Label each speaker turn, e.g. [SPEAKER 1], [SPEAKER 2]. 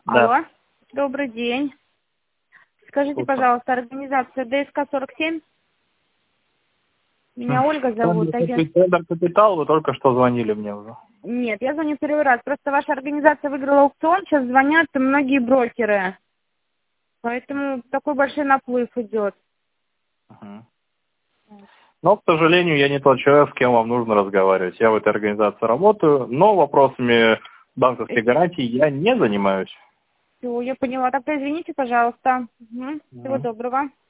[SPEAKER 1] Да.
[SPEAKER 2] Алло, добрый день. Скажите, пожалуйста, организация ДСК-47? Меня Ольга зовут.
[SPEAKER 1] Тендер Капитал, вы только что звонили мне уже.
[SPEAKER 2] Нет, я звоню первый раз. Просто ваша организация выиграла аукцион, сейчас звонят многие брокеры. Поэтому такой большой наплыв идет.
[SPEAKER 1] Но, к сожалению, я не тот человек, с кем вам нужно разговаривать. Я в этой организации работаю, но вопросами банковской гарантии я не занимаюсь.
[SPEAKER 2] Все, я поняла. Тогда извините, пожалуйста. Всего доброго.